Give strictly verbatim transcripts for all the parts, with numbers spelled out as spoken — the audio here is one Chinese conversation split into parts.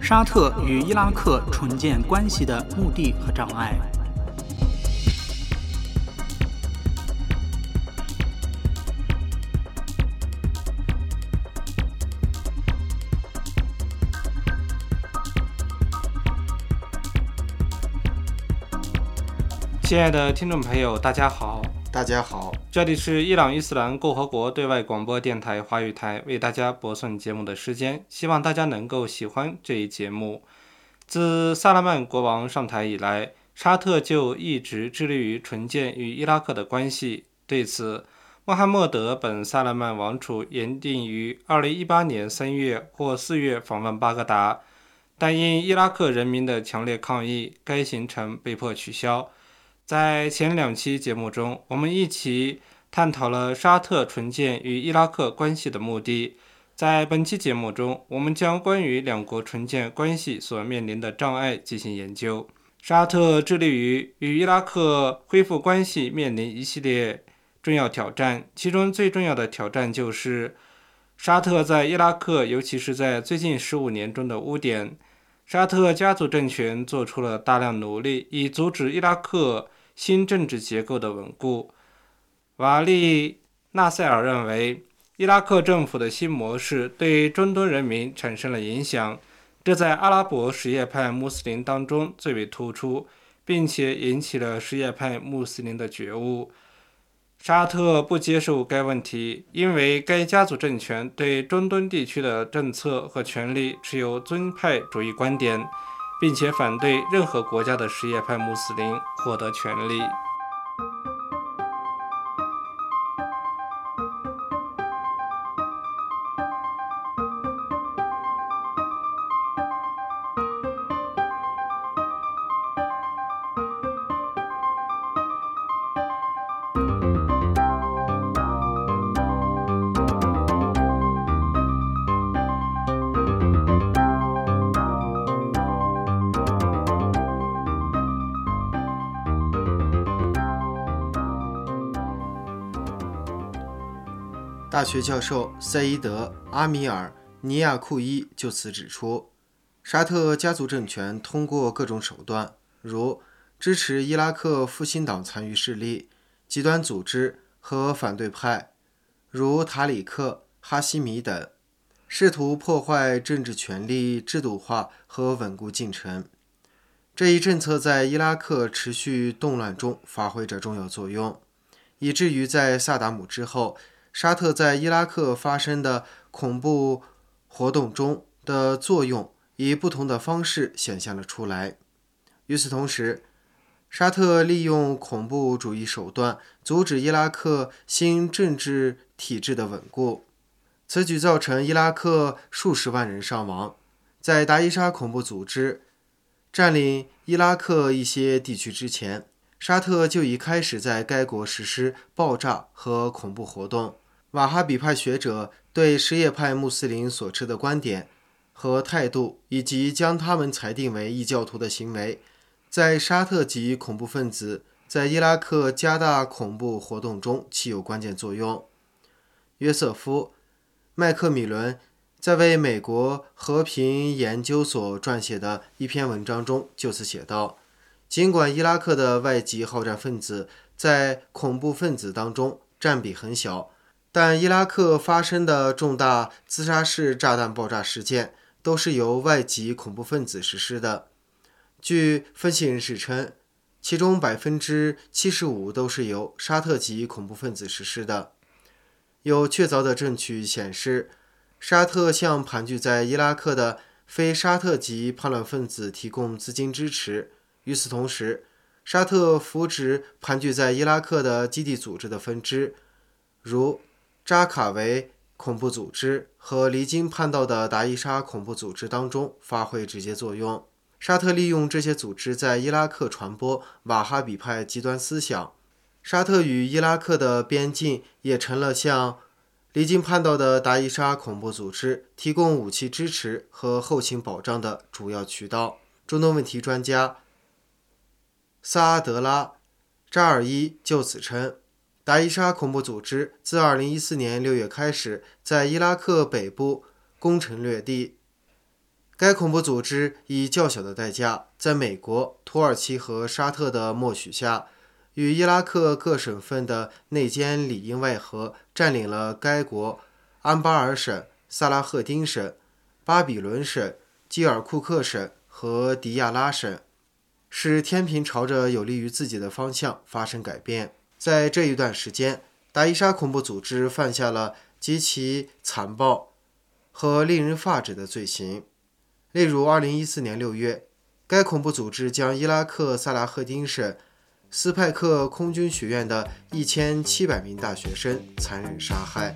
沙特与伊拉克重建关系的目的和障碍。 亲爱的听众朋友，大家好， 大家好， 这里是伊朗伊斯兰共和国对外广播电台华语台为大家播送节目的时间，希望大家能够喜欢这一节目。自萨勒曼国王上台以来，沙特就一直致力于重建与伊拉克的关系。对此，穆罕默德本萨勒曼王储原定于二零一八年三月或四月访问巴格达，但因伊拉克人民的强烈抗议，该行程被迫取消。在前两期节目中，我们一起探讨了沙特重建与伊拉克关系的目的。在本期节目中，我们将关于两国重建关系所面临的障碍进行研究。沙特致力于与伊拉克恢复关系面临一系列重要挑战，其中最重要的挑战就是沙特在伊拉克，尤其是在最近十五年中的污点。沙特家族政权做出了大量努力，以阻止伊拉克新政治结构的稳固。瓦利纳塞尔认为，伊拉克政府的新模式对中东人民产生了影响，这在阿拉伯什叶派穆斯林当中最为突出，并且引起了什叶派穆斯林的觉悟。沙特不接受该问题，因为该家族政权对中东地区的政策和权力持有尊派主义观点，并且反对任何国家的什叶派穆斯林获得权利。 大学教授赛伊德·阿米尔·尼亚库伊就此指出，沙特家族政权通过各种手段，如支持伊拉克复兴党残余势力、极端组织和反对派，如塔里克、哈希米等，试图破坏政治权力制度化和稳固进程。这一政策在伊拉克持续动乱中发挥着重要作用，以至于在萨达姆之后，沙特在伊拉克发生的恐怖活动中的作用以不同的方式显现了出来。与此同时，沙特利用恐怖主义手段阻止伊拉克新政治体制的稳固，此举造成伊拉克数十万人伤亡。在达伊沙恐怖组织占领伊拉克一些地区之前，沙特就已开始在该国实施爆炸和恐怖活动。瓦哈比派学者对什叶派穆斯林所持的观点和态度，以及将他们裁定为异教徒的行为，在沙特及恐怖分子在伊拉克加大恐怖活动中起有关键作用。约瑟夫·麦克米伦在为美国和平研究所撰写的一篇文章中就此写道，尽管伊拉克的外籍好战分子在恐怖分子当中占比很小，但伊拉克发生的重大自杀式炸弹爆炸事件都是由外籍恐怖分子实施的。据分析人士称，其中 百分之七十五 都是由沙特籍恐怖分子实施的。有确凿的证据显示，沙特向盘踞在伊拉克的非沙特籍叛乱分子提供资金支持。与此同时，沙特扶植盘踞在伊拉克的基地组织的分支，如扎卡维恐怖组织和离经叛道的达伊沙恐怖组织当中发挥直接作用。沙特利用这些组织在伊拉克传播瓦哈比派极端思想。沙特与伊拉克的边境也成了向离经叛道的达伊沙恐怖组织提供武器支持和后勤保障的主要渠道。中东问题专家萨阿德拉·扎尔伊就此称，达伊沙恐怖组织自二零一四年六月开始在伊拉克北部攻城略地， 该恐怖组织以较小的代价，在美国、土耳其和沙特的默许下，与伊拉克各省份的内奸里应外合，占领了该国安巴尔省、萨拉赫丁省、巴比伦省、基尔库克省和迪亚拉省，使天平朝着有利于自己的方向发生改变。在这一段时间，达伊沙恐怖组织犯下了极其残暴和令人发指的罪行。例如二零一四年六月，该恐怖组织将伊拉克萨拉赫丁省斯派克空军学院的一千七百名大学生残忍杀害。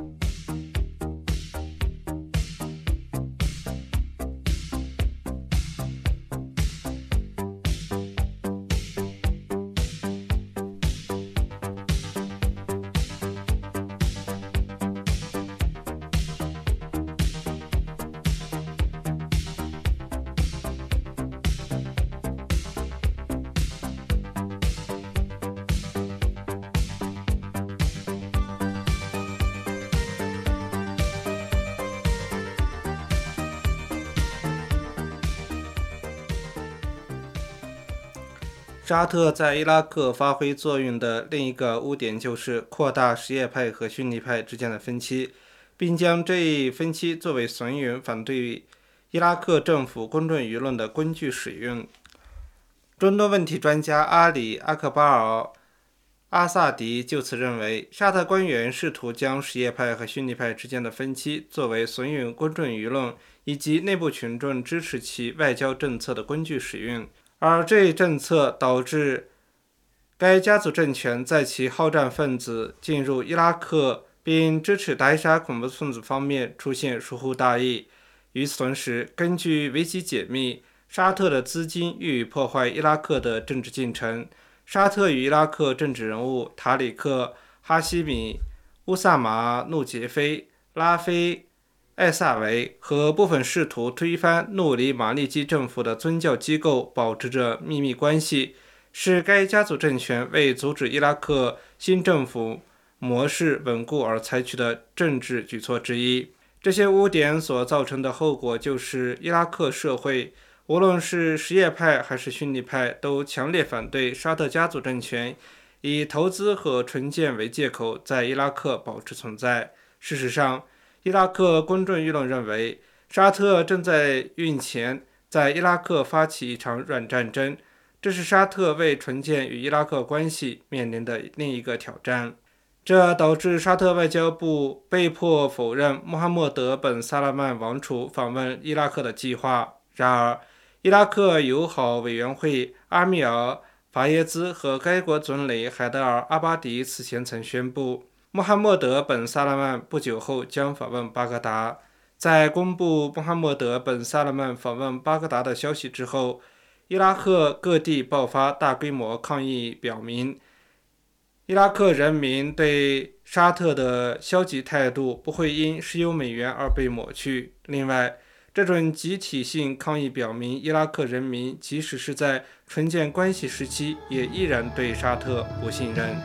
沙特在伊拉克发挥作用的另一个污点就是扩大什叶派和逊尼派之间的分歧，并将这一分歧作为怂恿反对伊拉克政府公众舆论的工具使用。中东问题专家阿里·阿克巴尔·阿萨迪就此认为，沙特官员试图将什叶派和逊尼派之间的分歧作为怂恿公众舆论以及内部群众支持其外交政策的工具使用，而这一政策导致该家族政权在其好战分子进入伊拉克并支持达伊沙恐怖分子方面出现疏忽大意。与此同时，根据维基解密，沙特的资金予以破坏伊拉克的政治进程。沙特与伊拉克政治人物塔里克·哈希米、乌萨马·努杰菲、拉菲·艾萨维和部分试图推翻努里马利基政府的宗教机构保持着秘密关系，是该家族政权为阻止伊拉克新政府模式稳固而采取的政治举措之一。这些污点所造成的后果就是伊拉克社会，无论是什叶派还是逊尼派，都强烈反对沙特家族政权以投资和重建为借口在伊拉克保持存在。事实上，伊拉克公众舆论认为，沙特正在运钱在伊拉克发起一场软战争，这是沙特为重建与伊拉克关系面临的另一个挑战。这导致沙特外交部被迫否认穆罕默德本·萨勒曼王储访问伊拉克的计划。然而，伊拉克友好委员会阿米尔·法耶兹和该国总理海德尔·阿巴迪此前曾宣布，穆罕默德本·萨勒曼不久后将访问巴格达。在公布穆罕默德本·萨勒曼访问巴格达的消息之后，伊拉克各地爆发大规模抗议，表明伊拉克人民对沙特的消极态度不会因石油美元而被抹去。另外，这种集体性抗议表明，伊拉克人民即使是在重建关系时期，也依然对沙特不信任。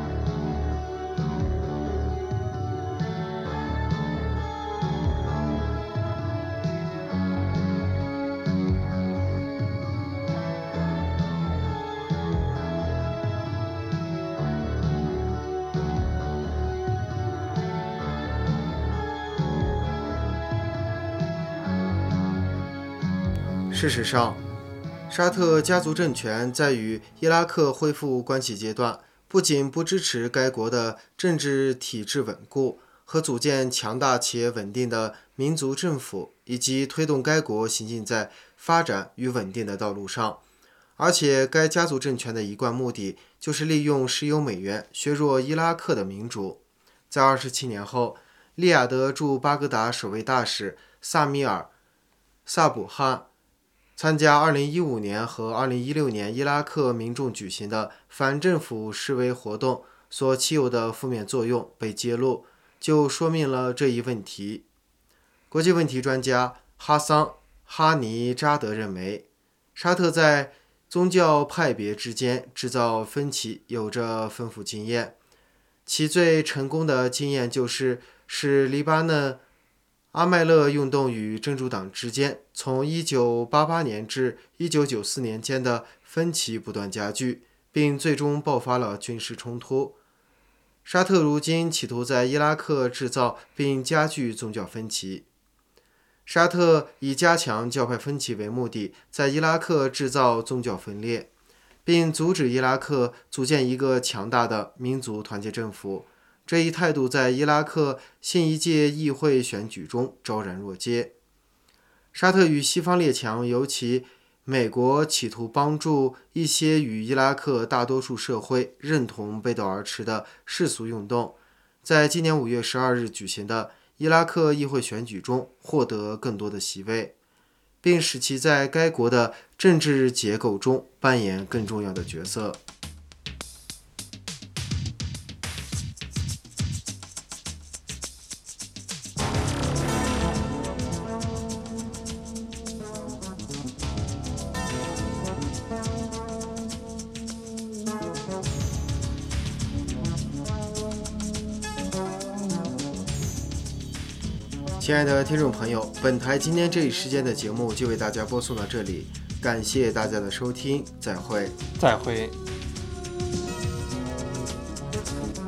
事实上，沙特家族政权在与伊拉克恢复关系阶段，不仅不支持该国的政治体制稳固和组建强大且稳定的民族政府，以及推动该国行进在发展与稳定的道路上，而且该家族政权的一贯目的就是利用石油美元削弱伊拉克的民主。在二十七年后，利雅得驻巴格达守卫大使萨米尔·萨卜汉参加二零一五年和二零一六年伊拉克民众举行的反政府示威活动所起有的负面作用被揭露，就说明了这一问题。国际问题专家哈桑·哈尼扎德认为，沙特在宗教派别之间制造分歧有着丰富经验，其最成功的经验就是使黎巴嫩阿麦勒运动与真主党之间从一九八八年至一九九四年间的分歧不断加剧，并最终爆发了军事冲突。沙特如今企图在伊拉克制造并加剧宗教分歧。沙特以加强教派分歧为目的，在伊拉克制造宗教分裂，并阻止伊拉克组建一个强大的民族团结政府。这一态度在伊拉克新一届议会选举中昭然若揭。沙特与西方列强，尤其美国，企图帮助一些与伊拉克大多数社会认同背道而驰的世俗运动，在今年五月十二日举行的伊拉克议会选举中获得更多的席位，并使其在该国的政治结构中扮演更重要的角色。亲爱的听众朋友，本台今天这一时间的节目就为大家播送到这里，感谢大家的收听，再会。 再会。